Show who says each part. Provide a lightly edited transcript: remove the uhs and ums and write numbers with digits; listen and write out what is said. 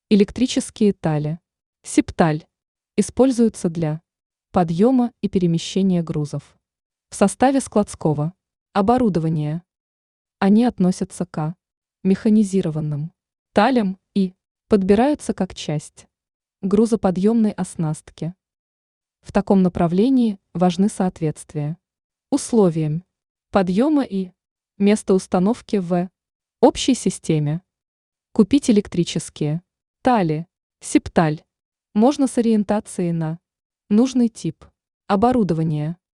Speaker 1: Электрические тали. Септаль. Используются для подъема и перемещения грузов. В составе складского оборудования. Они относятся к механизированным талям и подбираются как часть грузоподъемной оснастки. В таком направлении важны соответствие условиям подъема и места установки в общей системе. Купить электрические тали, септаль, можно с ориентацией на нужный тип оборудования.